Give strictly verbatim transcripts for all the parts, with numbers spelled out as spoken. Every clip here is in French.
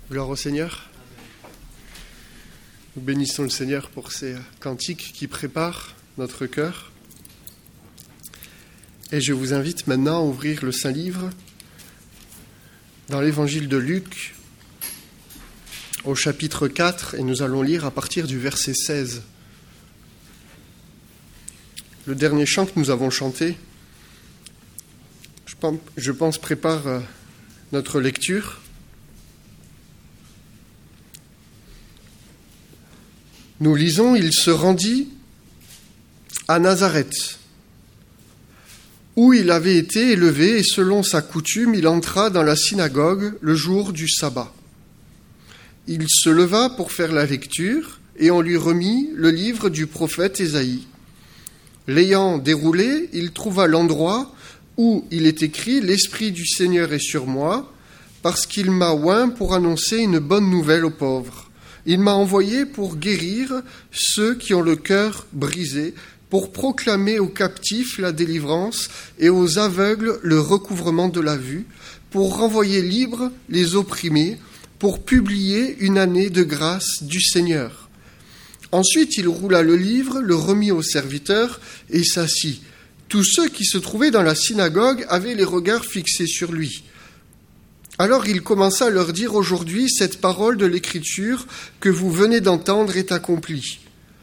Gloire au Seigneur. Nous bénissons le Seigneur pour ces cantiques qui préparent notre cœur. Et je vous invite maintenant à ouvrir le Saint-Livre dans l'Évangile de Luc, au chapitre quatre, et nous allons lire à partir du verset seize. Le dernier chant que nous avons chanté, je pense, je pense prépare notre lecture. Nous lisons « Il se rendit à Nazareth, où il avait été élevé, et selon sa coutume, il entra dans la synagogue le jour du sabbat. Il se leva pour faire la lecture, et on lui remit le livre du prophète Ésaïe. L'ayant déroulé, il trouva l'endroit où il est écrit « L'Esprit du Seigneur est sur moi, parce qu'il m'a oint pour annoncer une bonne nouvelle aux pauvres. Il m'a envoyé pour guérir ceux qui ont le cœur brisé, pour proclamer aux captifs la délivrance et aux aveugles le recouvrement de la vue, pour renvoyer libres les opprimés, pour publier une année de grâce du Seigneur. » Ensuite, il roula le livre, le remit aux serviteurs et s'assit. Tous ceux qui se trouvaient dans la synagogue avaient les regards fixés sur lui. Alors il commença à leur dire « Aujourd'hui, cette parole de l'Écriture que vous venez d'entendre est accomplie. »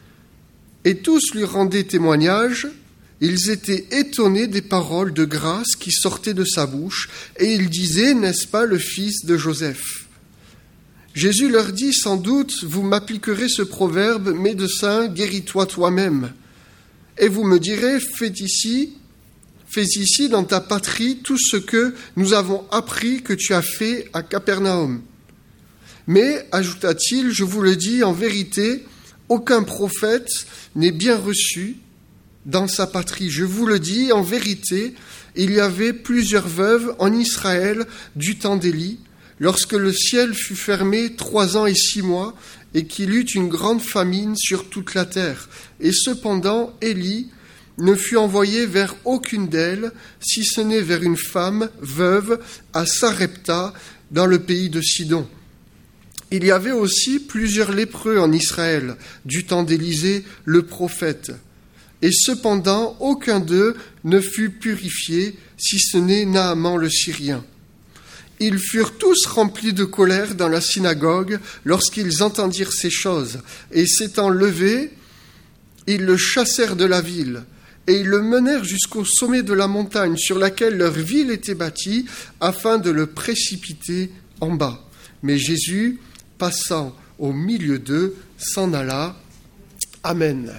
Et tous lui rendaient témoignage. Ils étaient étonnés des paroles de grâce qui sortaient de sa bouche, et ils disaient « N'est-ce pas le fils de Joseph ?» Jésus leur dit « Sans doute, vous m'appliquerez ce proverbe, médecin, guéris-toi toi-même. Et vous me direz, faites ici, fais ici dans ta patrie tout ce que nous avons appris que tu as fait à Capernaum. Mais, ajouta-t-il, je vous le dis en vérité, aucun prophète n'est bien reçu dans sa patrie. Je vous le dis en vérité, il y avait plusieurs veuves en Israël du temps d'Élie, lorsque le ciel fut fermé trois ans et six mois, et qu'il eut une grande famine sur toute la terre. Et cependant, Élie ne fut envoyé vers aucune d'elles, si ce n'est vers une femme veuve à Sarepta, dans le pays de Sidon. Il y avait aussi plusieurs lépreux en Israël, du temps d'Élisée, le prophète. Et cependant, aucun d'eux ne fut purifié, si ce n'est Naaman le Syrien. Ils furent tous remplis de colère dans la synagogue lorsqu'ils entendirent ces choses. Et s'étant levés, ils le chassèrent de la ville. Et ils le menèrent jusqu'au sommet de la montagne sur laquelle leur ville était bâtie, afin de le précipiter en bas. Mais Jésus, passant au milieu d'eux, s'en alla. Amen.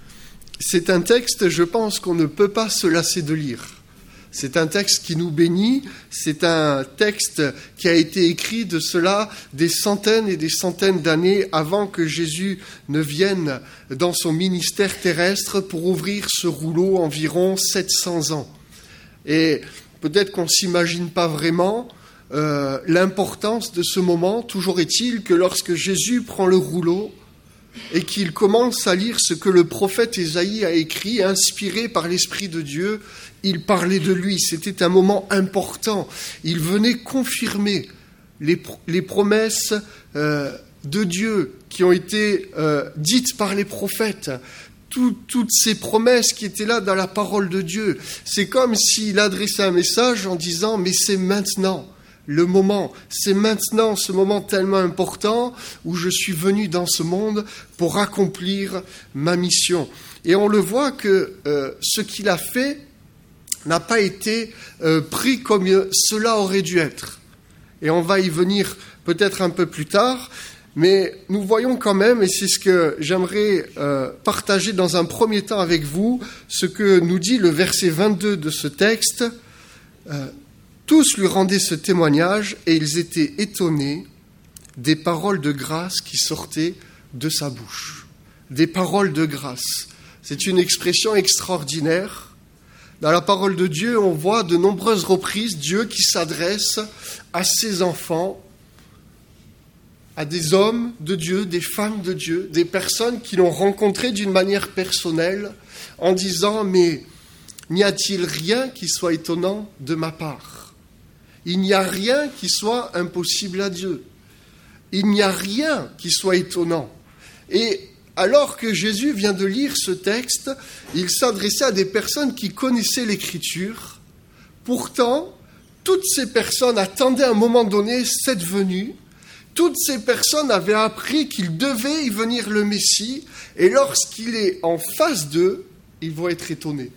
C'est un texte, je pense, qu'on ne peut pas se lasser de lire. C'est un texte qui nous bénit, c'est un texte qui a été écrit de cela des centaines et des centaines d'années avant que Jésus ne vienne dans son ministère terrestre pour ouvrir ce rouleau environ sept cents ans. Et peut-être qu'on ne s'imagine pas vraiment euh, l'importance de ce moment. Toujours est-il que lorsque Jésus prend le rouleau et qu'il commence à lire ce que le prophète Ésaïe a écrit, inspiré par l'Esprit de Dieu, il parlait de lui. C'était un moment important. Il venait confirmer les, les promesses euh, de Dieu qui ont été euh, dites par les prophètes. Tout, toutes ces promesses qui étaient là dans la parole de Dieu. C'est comme s'il adressait un message en disant « Mais c'est maintenant ». Le moment, c'est maintenant ce moment tellement important où je suis venu dans ce monde pour accomplir ma mission. Et on le voit que euh, ce qu'il a fait n'a pas été euh, pris comme cela aurait dû être. Et on va y venir peut-être un peu plus tard, mais nous voyons quand même, et c'est ce que j'aimerais euh, partager dans un premier temps avec vous, ce que nous dit le verset vingt-deux de ce texte. Euh, Tous lui rendaient ce témoignage et ils étaient étonnés des paroles de grâce qui sortaient de sa bouche. Des paroles de grâce. C'est une expression extraordinaire. Dans la parole de Dieu, on voit de nombreuses reprises Dieu qui s'adresse à ses enfants, à des hommes de Dieu, des femmes de Dieu, des personnes qui l'ont rencontré d'une manière personnelle en disant « Mais n'y a-t-il rien qui soit étonnant de ma part ? Il n'y a rien qui soit impossible à Dieu. » Il n'y a rien qui soit étonnant. Et alors que Jésus vient de lire ce texte, il s'adressait à des personnes qui connaissaient l'Écriture. Pourtant, toutes ces personnes attendaient à un moment donné cette venue. Toutes ces personnes avaient appris qu'il devait y venir le Messie. Et lorsqu'il est en face d'eux, ils vont être étonnés.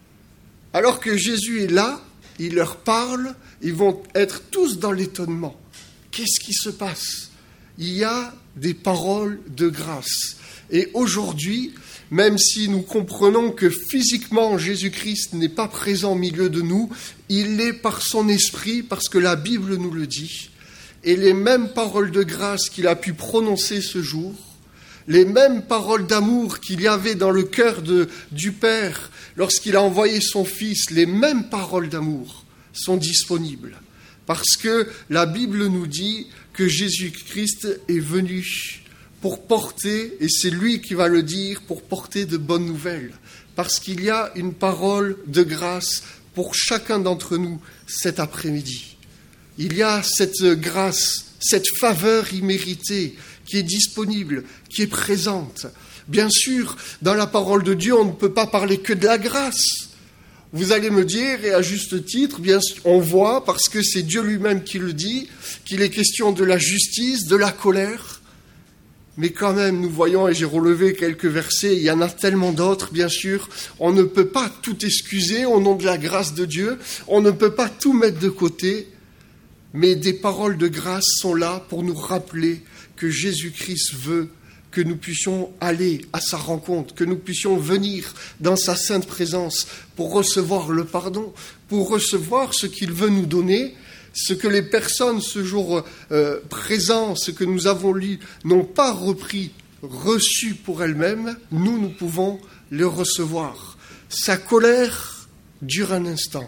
Alors que Jésus est là, il leur parle, ils vont être tous dans l'étonnement. Qu'est-ce qui se passe ? Il y a des paroles de grâce. Et aujourd'hui, même si nous comprenons que physiquement Jésus-Christ n'est pas présent au milieu de nous, il l'est par son esprit, parce que la Bible nous le dit. Et les mêmes paroles de grâce qu'il a pu prononcer ce jour, les mêmes paroles d'amour qu'il y avait dans le cœur de, du Père lorsqu'il a envoyé son Fils, les mêmes paroles d'amour sont disponibles. Parce que la Bible nous dit que Jésus-Christ est venu pour porter, et c'est lui qui va le dire, pour porter de bonnes nouvelles. Parce qu'il y a une parole de grâce pour chacun d'entre nous cet après-midi. Il y a cette grâce, cette faveur imméritée qui est disponible, qui est présente. Bien sûr, dans la parole de Dieu, on ne peut pas parler que de la grâce. Vous allez me dire, et à juste titre, bien sûr, on voit, parce que c'est Dieu lui-même qui le dit, qu'il est question de la justice, de la colère. Mais quand même, nous voyons, et j'ai relevé quelques versets, il y en a tellement d'autres, bien sûr. On ne peut pas tout excuser au nom de la grâce de Dieu. On ne peut pas tout mettre de côté. Mais des paroles de grâce sont là pour nous rappeler que Jésus-Christ veut que nous puissions aller à sa rencontre, que nous puissions venir dans sa sainte présence pour recevoir le pardon, pour recevoir ce qu'il veut nous donner, ce que les personnes ce jour euh, présent, ce que nous avons lu, n'ont pas repris, reçu pour elles-mêmes, nous, nous pouvons le recevoir. Sa colère dure un instant,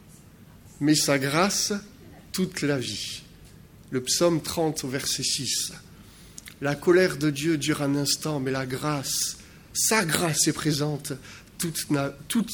mais sa grâce, toute la vie. Le psaume trente au verset six. La colère de Dieu dure un instant, mais la grâce, sa grâce est présente toute, toute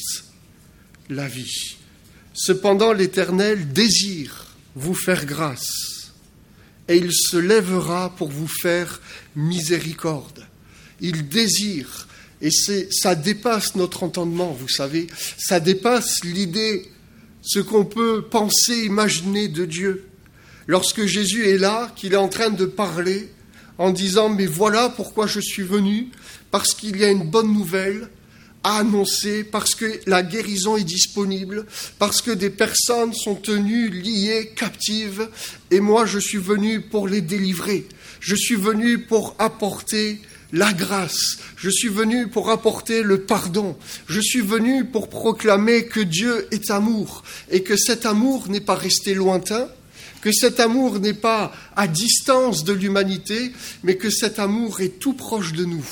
la vie. Cependant, l'Éternel désire vous faire grâce, et il se lèvera pour vous faire miséricorde. Il désire, et c'est, ça dépasse notre entendement, vous savez, ça dépasse l'idée, ce qu'on peut penser, imaginer de Dieu. Lorsque Jésus est là, qu'il est en train de parler, en disant « Mais voilà pourquoi je suis venu, parce qu'il y a une bonne nouvelle à annoncer, parce que la guérison est disponible, parce que des personnes sont tenues, liées, captives, et moi je suis venu pour les délivrer. Je suis venu pour apporter la grâce. Je suis venu pour apporter le pardon. Je suis venu pour proclamer que Dieu est amour, et que cet amour n'est pas resté lointain, que cet amour n'est pas à distance de l'humanité, mais que cet amour est tout proche de nous.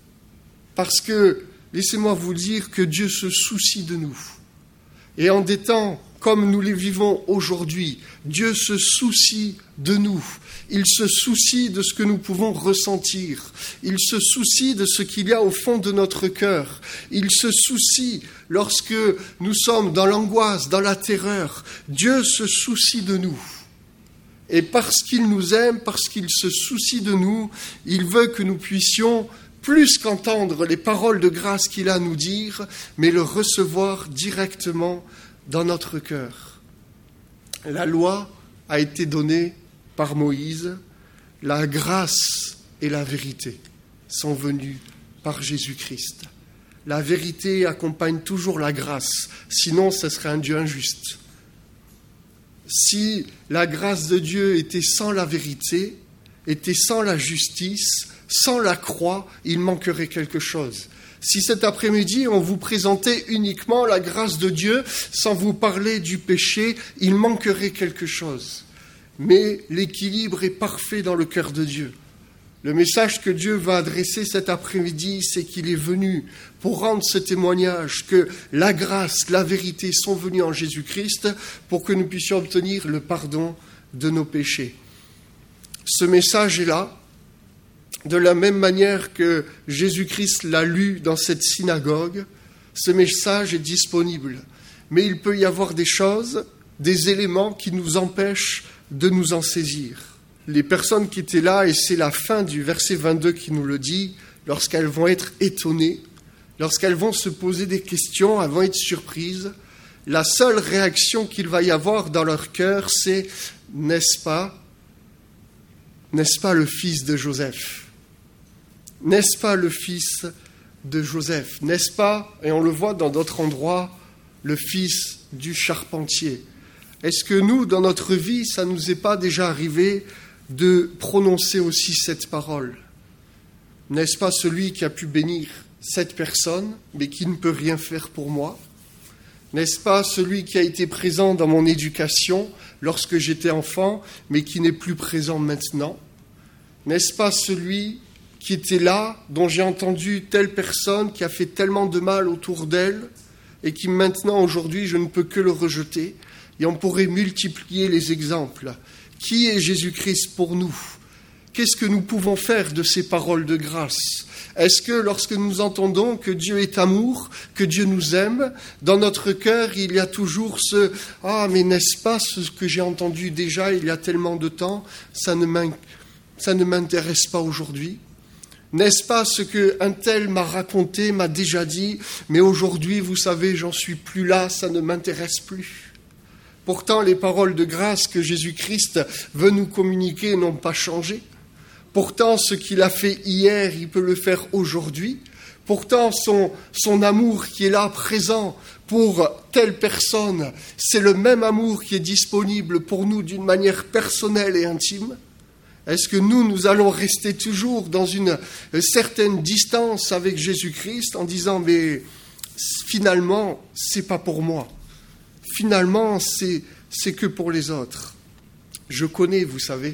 Parce que, laissez-moi vous dire que Dieu se soucie de nous. Et en des temps comme nous les vivons aujourd'hui, Dieu se soucie de nous. Il se soucie de ce que nous pouvons ressentir. Il se soucie de ce qu'il y a au fond de notre cœur. Il se soucie lorsque nous sommes dans l'angoisse, dans la terreur. Dieu se soucie de nous. Et parce qu'il nous aime, parce qu'il se soucie de nous, il veut que nous puissions, plus qu'entendre les paroles de grâce qu'il a à nous dire, mais le recevoir directement dans notre cœur. La loi a été donnée par Moïse, la grâce et la vérité sont venues par Jésus-Christ. La vérité accompagne toujours la grâce, sinon ce serait un Dieu injuste. Si la grâce de Dieu était sans la vérité, était sans la justice, sans la croix, il manquerait quelque chose. Si cet après-midi, on vous présentait uniquement la grâce de Dieu, sans vous parler du péché, il manquerait quelque chose. Mais l'équilibre est parfait dans le cœur de Dieu. Le message que Dieu va adresser cet après-midi, c'est qu'il est venu pour rendre ce témoignage que la grâce, la vérité sont venues en Jésus-Christ pour que nous puissions obtenir le pardon de nos péchés. Ce message est là, de la même manière que Jésus-Christ l'a lu dans cette synagogue. Ce message est disponible, mais il peut y avoir des choses, des éléments qui nous empêchent de nous en saisir. les personnes qui étaient là, et c'est la fin du verset vingt-deux qui nous le dit, lorsqu'elles vont être étonnées, lorsqu'elles vont se poser des questions, elles vont être surprises, la seule réaction qu'il va y avoir dans leur cœur, c'est « N'est-ce pas, n'est-ce pas le fils de Joseph ? N'est-ce pas le fils de Joseph ? N'est-ce pas, et on le voit dans d'autres endroits, le fils du charpentier ? Est-ce que nous, dans notre vie, ça ne nous est pas déjà arrivé de prononcer aussi cette parole ? N'est-ce pas celui qui a pu bénir cette personne, mais qui ne peut rien faire pour moi ? N'est-ce pas celui qui a été présent dans mon éducation lorsque j'étais enfant, mais qui n'est plus présent maintenant ? N'est-ce pas celui qui était là, dont j'ai entendu telle personne qui a fait tellement de mal autour d'elle, et qui maintenant, aujourd'hui, je ne peux que le rejeter ? Et on pourrait multiplier les exemples. Qui est Jésus-Christ pour nous ? Qu'est-ce que nous pouvons faire de ces paroles de grâce ? Est-ce que lorsque nous entendons que Dieu est amour, que Dieu nous aime, dans notre cœur, il y a toujours ce « Ah, mais n'est-ce pas ce que j'ai entendu déjà il y a tellement de temps, ça ne ça ne m'intéresse pas aujourd'hui » N'est-ce pas ce qu'un tel m'a raconté, m'a déjà dit, mais aujourd'hui, vous savez, j'en suis plus là, ça ne m'intéresse plus. Pourtant, les paroles de grâce que Jésus-Christ veut nous communiquer n'ont pas changé. Pourtant, ce qu'il a fait hier, il peut le faire aujourd'hui. Pourtant, son, son amour qui est là, présent pour telle personne, c'est le même amour qui est disponible pour nous d'une manière personnelle et intime. Est-ce que nous, nous allons rester toujours dans une certaine distance avec Jésus-Christ en disant « mais finalement, c'est pas pour moi. Finalement, c'est, c'est que pour les autres. Je connais, vous savez.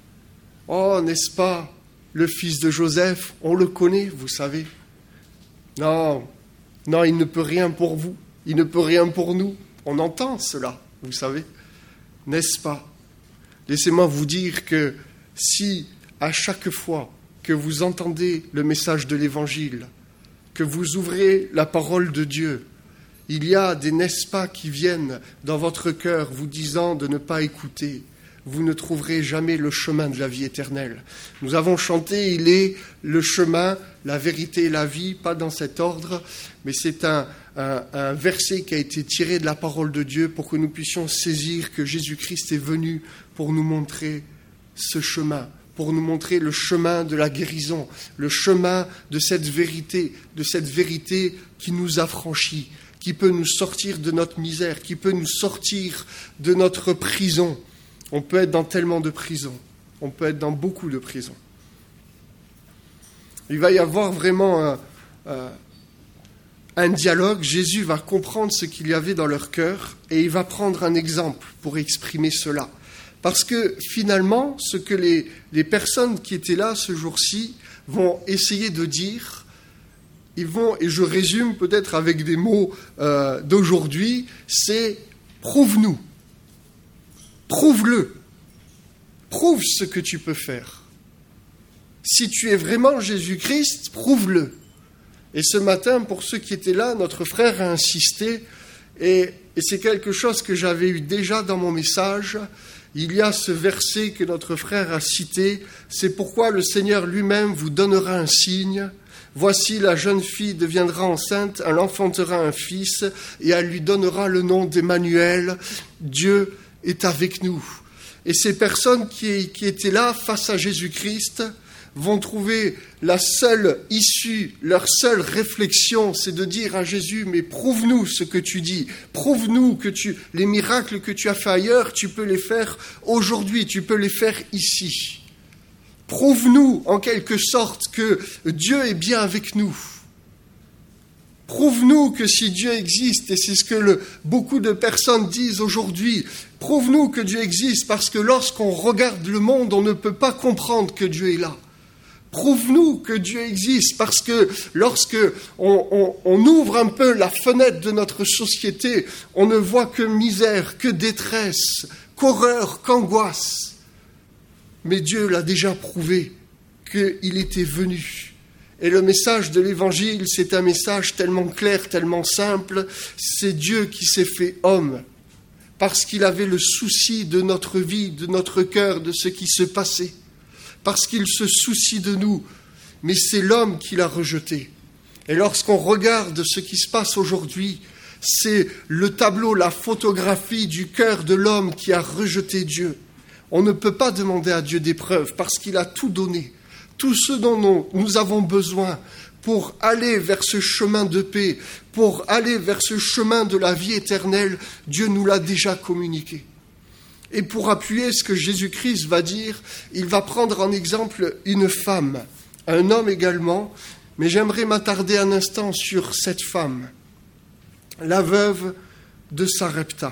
Oh, n'est-ce pas, le fils de Joseph, on le connaît, vous savez. Non, non, il ne peut rien pour vous. Il ne peut rien pour nous. On entend cela, vous savez. N'est-ce pas ? Laissez-moi vous dire que si, à chaque fois que vous entendez le message de l'Évangile, que vous ouvrez la parole de Dieu, il y a des n'est-ce pas qui viennent dans votre cœur vous disant de ne pas écouter, vous ne trouverez jamais le chemin de la vie éternelle. Nous avons chanté, il est le chemin, la vérité et la vie, pas dans cet ordre, mais c'est un, un, un verset qui a été tiré de la parole de Dieu pour que nous puissions saisir que Jésus-Christ est venu pour nous montrer ce chemin, pour nous montrer le chemin de la guérison, le chemin de cette vérité, de cette vérité qui nous affranchit, qui peut nous sortir de notre misère, qui peut nous sortir de notre prison. On peut être dans tellement de prisons, on peut être dans beaucoup de prisons. Il va y avoir vraiment un, un, un dialogue. Jésus va comprendre ce qu'il y avait dans leur cœur et il va prendre un exemple pour exprimer cela. Parce que finalement, ce que les, les personnes qui étaient là ce jour-ci vont essayer de dire, ils vont, et je résume peut-être avec des mots euh, d'aujourd'hui, c'est « prouve-nous ». Prouve-le. Prouve ce que tu peux faire. Si tu es vraiment Jésus-Christ, prouve-le. Et ce matin, pour ceux qui étaient là, notre frère a insisté, et, et c'est quelque chose que j'avais eu déjà dans mon message. Il y a ce verset que notre frère a cité, c'est pourquoi le Seigneur lui-même vous donnera un signe. Voici, la jeune fille deviendra enceinte, elle enfantera un fils, et elle lui donnera le nom d'Emmanuel. Dieu est avec nous. Et ces personnes qui, qui étaient là face à Jésus-Christ vont trouver la seule issue, leur seule réflexion, c'est de dire à Jésus, mais prouve-nous ce que tu dis, prouve-nous que tu, les miracles que tu as fait ailleurs, tu peux les faire aujourd'hui, tu peux les faire ici. Prouve-nous en quelque sorte que Dieu est bien avec nous. Prouve-nous que si Dieu existe, et c'est ce que le, beaucoup de personnes disent aujourd'hui, prouve-nous que Dieu existe, parce que lorsqu'on regarde le monde, on ne peut pas comprendre que Dieu est là. Prouve-nous que Dieu existe, parce que lorsque on, on, on ouvre un peu la fenêtre de notre société, on ne voit que misère, que détresse, qu'horreur, qu'angoisse. Mais Dieu l'a déjà prouvé qu'il était venu. Et le message de l'Évangile, c'est un message tellement clair, tellement simple. C'est Dieu qui s'est fait homme parce qu'il avait le souci de notre vie, de notre cœur, de ce qui se passait, parce qu'il se soucie de nous, mais c'est l'homme qui l'a rejeté. Et lorsqu'on regarde ce qui se passe aujourd'hui, c'est le tableau, la photographie du cœur de l'homme qui a rejeté Dieu. On ne peut pas demander à Dieu des preuves parce qu'il a tout donné, tout ce dont nous avons besoin pour aller vers ce chemin de paix, pour aller vers ce chemin de la vie éternelle. Dieu nous l'a déjà communiqué. Et pour appuyer ce que Jésus-Christ va dire, il va prendre en exemple une femme, un homme également, mais j'aimerais m'attarder un instant sur cette femme, la veuve de Sarepta.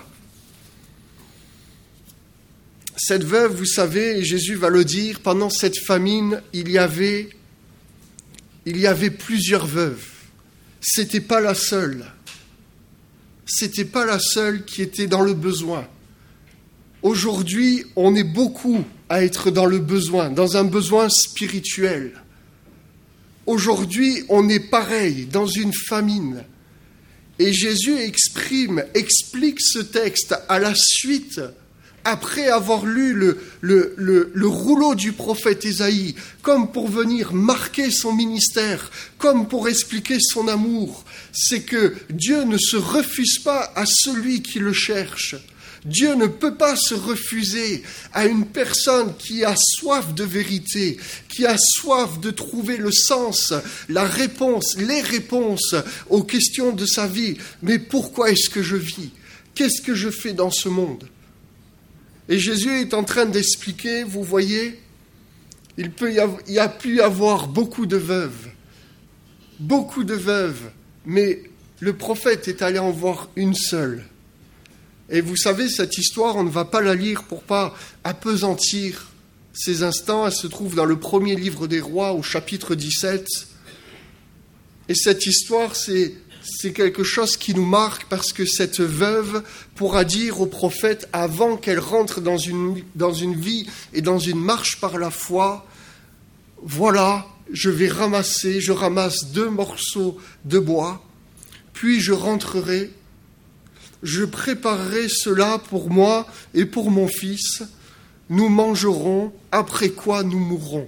Cette veuve, vous savez, et Jésus va le dire, pendant cette famine, il y avait, il y avait plusieurs veuves. C'était pas la seule. C'était pas la seule qui était dans le besoin. Aujourd'hui, on est beaucoup à être dans le besoin, dans un besoin spirituel. Aujourd'hui, on est pareil, dans une famine. Et Jésus exprime, explique ce texte à la suite, après avoir lu le, le, le, le rouleau du prophète Ésaïe, comme pour venir marquer son ministère, comme pour expliquer son amour. C'est que Dieu ne se refuse pas à celui qui le cherche. Dieu ne peut pas se refuser à une personne qui a soif de vérité, qui a soif de trouver le sens, la réponse, les réponses aux questions de sa vie. Mais pourquoi est-ce que je vis ? Qu'est-ce que je fais dans ce monde ? Et Jésus est en train d'expliquer, vous voyez, il, peut y avoir, il y a pu y avoir beaucoup de veuves, beaucoup de veuves, mais le prophète est allé en voir une seule. Et vous savez, cette histoire, on ne va pas la lire pour pas appesantir ces instants. Elle se trouve dans le premier livre des rois, au chapitre dix-sept. Et cette histoire, c'est, c'est quelque chose qui nous marque parce que cette veuve pourra dire au prophète, avant qu'elle rentre dans une, dans une vie et dans une marche par la foi, voilà, je vais ramasser, je ramasse deux morceaux de bois, puis je rentrerai. Je préparerai cela pour moi et pour mon fils. Nous mangerons, après quoi nous mourrons.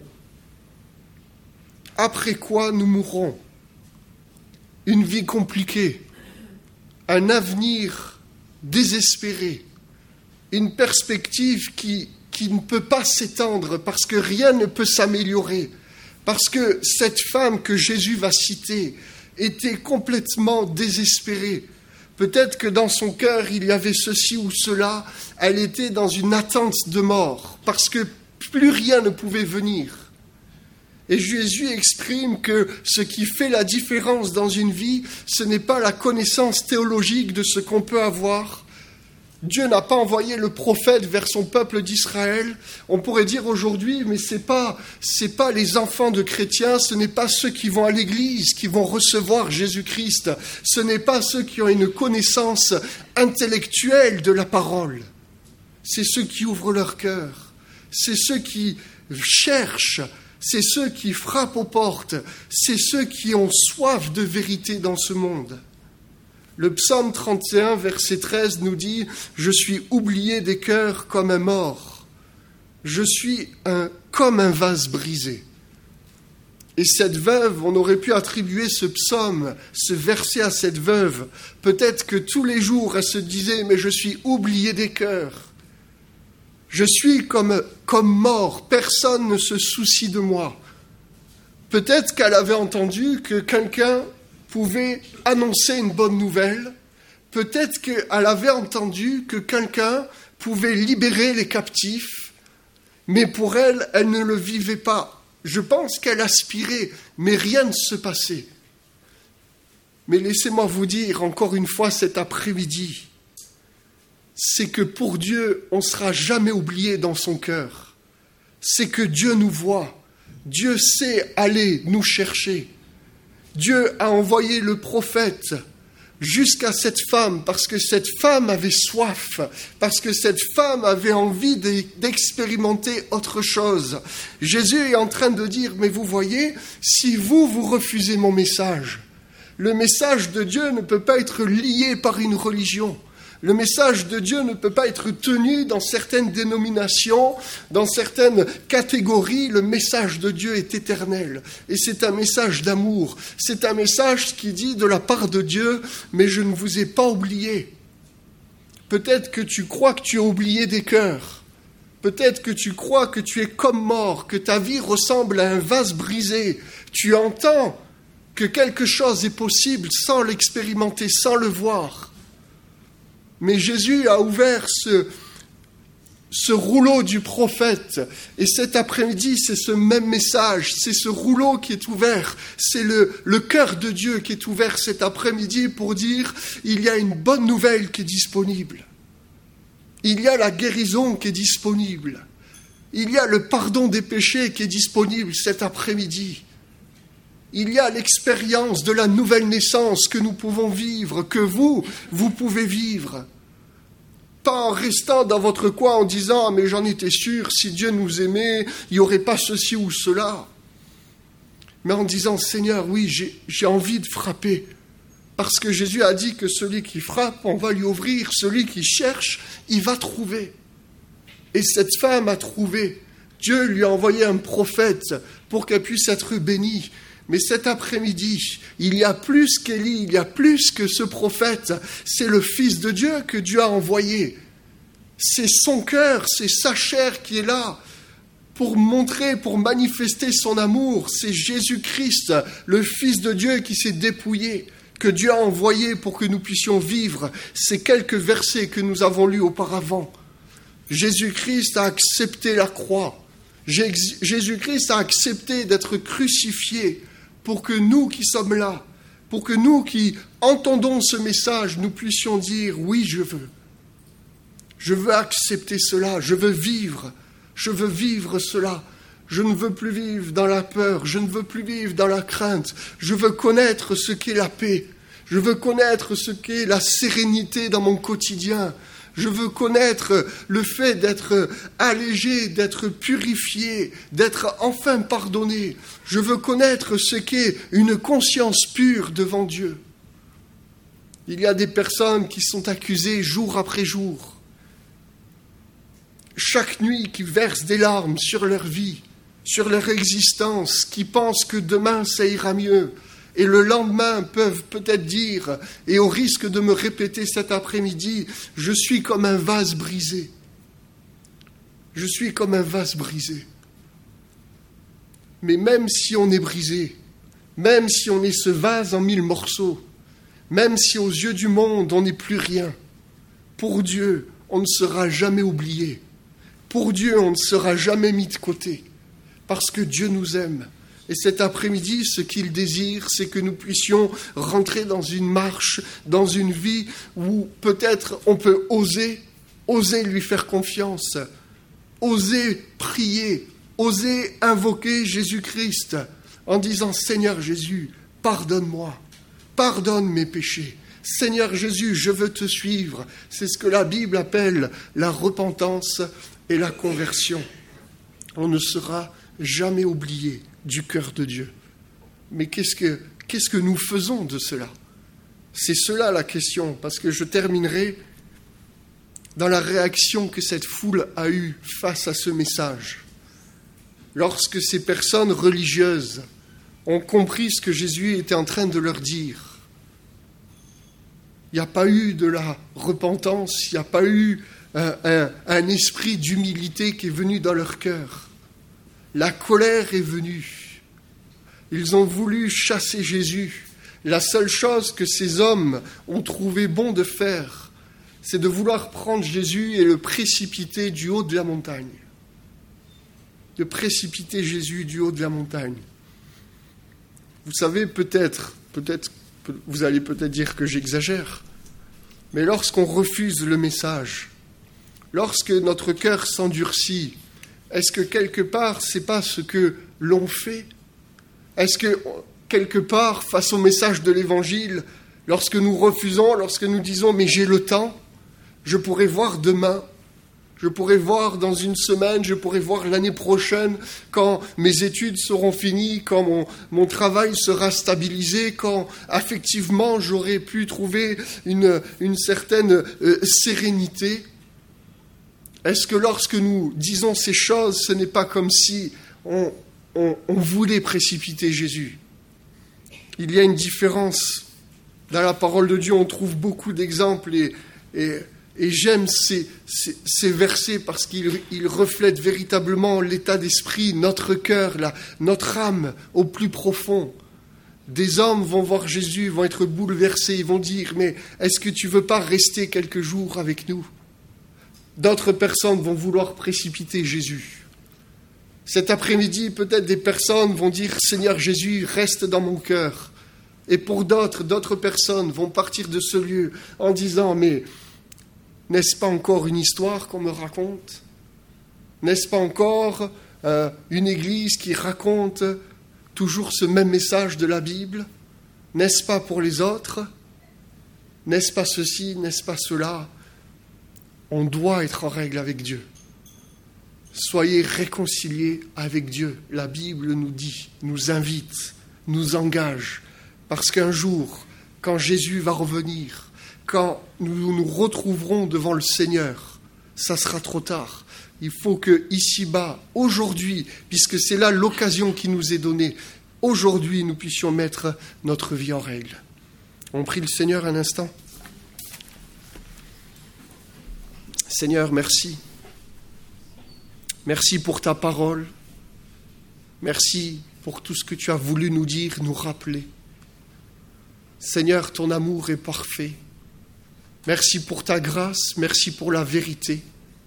Après quoi nous mourrons. Une vie compliquée, un avenir désespéré, une perspective qui, qui ne peut pas s'étendre parce que rien ne peut s'améliorer, parce que cette femme que Jésus va citer était complètement désespérée. Peut-être que dans son cœur, il y avait ceci ou cela. Elle était dans une attente de mort, parce que plus rien ne pouvait venir. Et Jésus exprime que ce qui fait la différence dans une vie, ce n'est pas la connaissance théologique de ce qu'on peut avoir. Dieu n'a pas envoyé le prophète vers son peuple d'Israël. On pourrait dire aujourd'hui, mais c'est pas, c'est pas les enfants de chrétiens, ce n'est pas ceux qui vont à l'église, qui vont recevoir Jésus-Christ. Ce n'est pas ceux qui ont une connaissance intellectuelle de la parole. C'est ceux qui ouvrent leur cœur. C'est ceux qui cherchent. C'est ceux qui frappent aux portes. C'est ceux qui ont soif de vérité dans ce monde. Le psaume trente et un, verset treize, nous dit « Je suis oublié des cœurs comme un mort. Je suis un, comme un vase brisé. » Et cette veuve, on aurait pu attribuer ce psaume, ce verset à cette veuve. Peut-être que tous les jours, elle se disait « Mais je suis oublié des cœurs. Je suis comme, comme mort. Personne ne se soucie de moi. » Peut-être qu'elle avait entendu que quelqu'un pouvait annoncer une bonne nouvelle. Peut-être qu'elle avait entendu que quelqu'un pouvait libérer les captifs, mais pour elle, elle ne le vivait pas. Je pense qu'elle aspirait, mais rien ne se passait. Mais laissez-moi vous dire encore une fois cet après-midi, c'est que pour Dieu, on ne sera jamais oublié dans son cœur. C'est que Dieu nous voit. Dieu sait aller nous chercher. Dieu a envoyé le prophète jusqu'à cette femme parce que cette femme avait soif, parce que cette femme avait envie d'expérimenter autre chose. Jésus est en train de dire, mais vous voyez, si vous, vous refusez mon message, le message de Dieu ne peut pas être lié par une religion. Le message de Dieu ne peut pas être tenu dans certaines dénominations, dans certaines catégories. Le message de Dieu est éternel. Et c'est un message d'amour. C'est un message qui dit de la part de Dieu, mais je ne vous ai pas oublié. Peut-être que tu crois que tu as oublié des cœurs. Peut-être que tu crois que tu es comme mort, que ta vie ressemble à un vase brisé. Tu entends que quelque chose est possible sans l'expérimenter, sans le voir. Mais Jésus a ouvert ce, ce rouleau du prophète. Et cet après-midi, c'est ce même message, c'est ce rouleau qui est ouvert. C'est le, le cœur de Dieu qui est ouvert cet après-midi pour dire il y a une bonne nouvelle qui est disponible. Il y a la guérison qui est disponible. Il y a le pardon des péchés qui est disponible cet après-midi. Il y a l'expérience de la nouvelle naissance que nous pouvons vivre, que vous, vous pouvez vivre. Pas en restant dans votre coin en disant « mais j'en étais sûr, si Dieu nous aimait, il n'y aurait pas ceci ou cela. » Mais en disant « Seigneur, oui, j'ai, j'ai envie de frapper. » Parce que Jésus a dit que celui qui frappe, on va lui ouvrir. Celui qui cherche, il va trouver. Et cette femme a trouvé. Dieu lui a envoyé un prophète pour qu'elle puisse être bénie. Mais cet après-midi, il y a plus qu'Élie, il y a plus que ce prophète. C'est le Fils de Dieu que Dieu a envoyé. C'est son cœur, c'est sa chair qui est là pour montrer, pour manifester son amour. C'est Jésus-Christ, le Fils de Dieu qui s'est dépouillé, que Dieu a envoyé pour que nous puissions vivre ces quelques versets que nous avons lus auparavant. Jésus-Christ a accepté la croix. Jésus-Christ a accepté d'être crucifié pour que nous qui sommes là, pour que nous qui entendons ce message, nous puissions dire « oui, je veux. Je veux accepter cela, je veux vivre, je veux vivre cela. Je ne veux plus vivre dans la peur, je ne veux plus vivre dans la crainte. Je veux connaître ce qu'est la paix. Je veux connaître ce qu'est la sérénité dans mon quotidien. Je veux connaître le fait d'être allégé, d'être purifié, d'être enfin pardonné. Je veux connaître ce qu'est une conscience pure devant Dieu. Il y a des personnes qui sont accusées jour après jour, chaque nuit qui versent des larmes sur leur vie, sur leur existence, qui pensent que demain ça ira mieux. Et le lendemain peuvent peut-être dire, et au risque de me répéter cet après-midi, je suis comme un vase brisé. Je suis comme un vase brisé. Mais même si on est brisé, même si on est ce vase en mille morceaux, même si aux yeux du monde on n'est plus rien, pour Dieu, on ne sera jamais oublié. Pour Dieu, on ne sera jamais mis de côté, parce que Dieu nous aime. Et cet après-midi, ce qu'il désire, c'est que nous puissions rentrer dans une marche, dans une vie où peut-être on peut oser, oser lui faire confiance, oser prier, oser invoquer Jésus-Christ en disant « Seigneur Jésus, pardonne-moi, pardonne mes péchés. Seigneur Jésus, je veux te suivre. » C'est ce que la Bible appelle la repentance et la conversion. On ne sera jamais oublié du cœur de Dieu. Mais qu'est-ce que, qu'est-ce que nous faisons de cela ? C'est cela la question, parce que je terminerai dans la réaction que cette foule a eue face à ce message. Lorsque ces personnes religieuses ont compris ce que Jésus était en train de leur dire, il n'y a pas eu de la repentance, il n'y a pas eu un, un, un esprit d'humilité qui est venu dans leur cœur. La colère est venue. Ils ont voulu chasser Jésus. La seule chose que ces hommes ont trouvé bon de faire, c'est de vouloir prendre Jésus et le précipiter du haut de la montagne. De précipiter Jésus du haut de la montagne. Vous savez, peut-être, peut-être, vous allez peut-être dire que j'exagère, mais lorsqu'on refuse le message, lorsque notre cœur s'endurcit, est-ce que quelque part, c'est pas ce que l'on fait ? Est-ce que quelque part, face au message de l'Évangile, lorsque nous refusons, lorsque nous disons « mais j'ai le temps, je pourrai voir demain », Je pourrais voir dans une semaine, je pourrais voir l'année prochaine, quand mes études seront finies, quand mon, mon travail sera stabilisé, quand effectivement j'aurai pu trouver une, une certaine euh, sérénité. Est-ce que lorsque nous disons ces choses, ce n'est pas comme si on, on, on voulait précipiter Jésus? Il y a une différence. Dans la parole de Dieu, on trouve beaucoup d'exemples et, et Et j'aime ces, ces, ces versets parce qu'ils ils reflètent véritablement l'état d'esprit, notre cœur, la, notre âme au plus profond. Des hommes vont voir Jésus, vont être bouleversés, ils vont dire « Mais est-ce que tu ne veux pas rester quelques jours avec nous ?» D'autres personnes vont vouloir précipiter Jésus. Cet après-midi, peut-être des personnes vont dire « Seigneur Jésus, reste dans mon cœur. » Et pour d'autres, d'autres personnes vont partir de ce lieu en disant « Mais... n'est-ce pas encore une histoire qu'on me raconte? N'est-ce pas encore euh, une église qui raconte toujours ce même message de la Bible? N'est-ce pas pour les autres? N'est-ce pas ceci? N'est-ce pas cela? On doit être en règle avec Dieu. Soyez réconciliés avec Dieu. La Bible nous dit, nous invite, nous engage. Parce qu'un jour, quand Jésus va revenir, quand nous nous retrouverons devant le Seigneur, ça sera trop tard. Il faut que ici-bas, aujourd'hui, puisque c'est là l'occasion qui nous est donnée, aujourd'hui nous puissions mettre notre vie en règle. On prie le Seigneur un instant. Seigneur, merci. Merci pour ta parole. Merci pour tout ce que tu as voulu nous dire, nous rappeler. Seigneur, ton amour est parfait. Merci pour ta grâce, merci pour la vérité.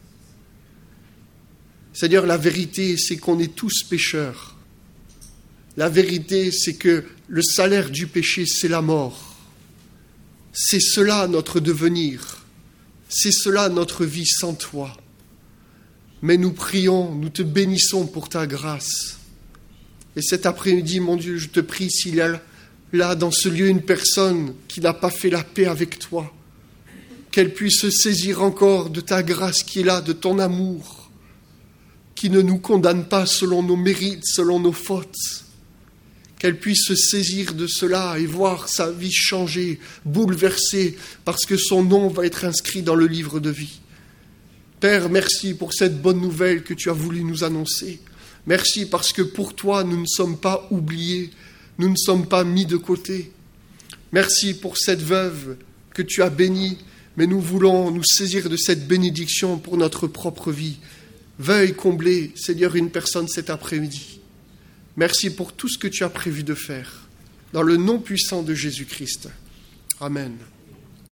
Seigneur, la vérité, c'est qu'on est tous pécheurs. La vérité, c'est que le salaire du péché, c'est la mort. C'est cela notre devenir. C'est cela notre vie sans toi. Mais nous prions, nous te bénissons pour ta grâce. Et cet après-midi, mon Dieu, je te prie, s'il y a là, dans ce lieu, une personne qui n'a pas fait la paix avec toi, qu'elle puisse se saisir encore de ta grâce qui est là, de ton amour, qui ne nous condamne pas selon nos mérites, selon nos fautes. Qu'elle puisse se saisir de cela et voir sa vie changer, bouleversée, parce que son nom va être inscrit dans le livre de vie. Père, merci pour cette bonne nouvelle que tu as voulu nous annoncer. Merci parce que pour toi, nous ne sommes pas oubliés, nous ne sommes pas mis de côté. Merci pour cette veuve que tu as bénie, mais nous voulons nous saisir de cette bénédiction pour notre propre vie. Veuille combler, Seigneur, une personne cet après-midi. Merci pour tout ce que tu as prévu de faire. Dans le nom puissant de Jésus-Christ. Amen.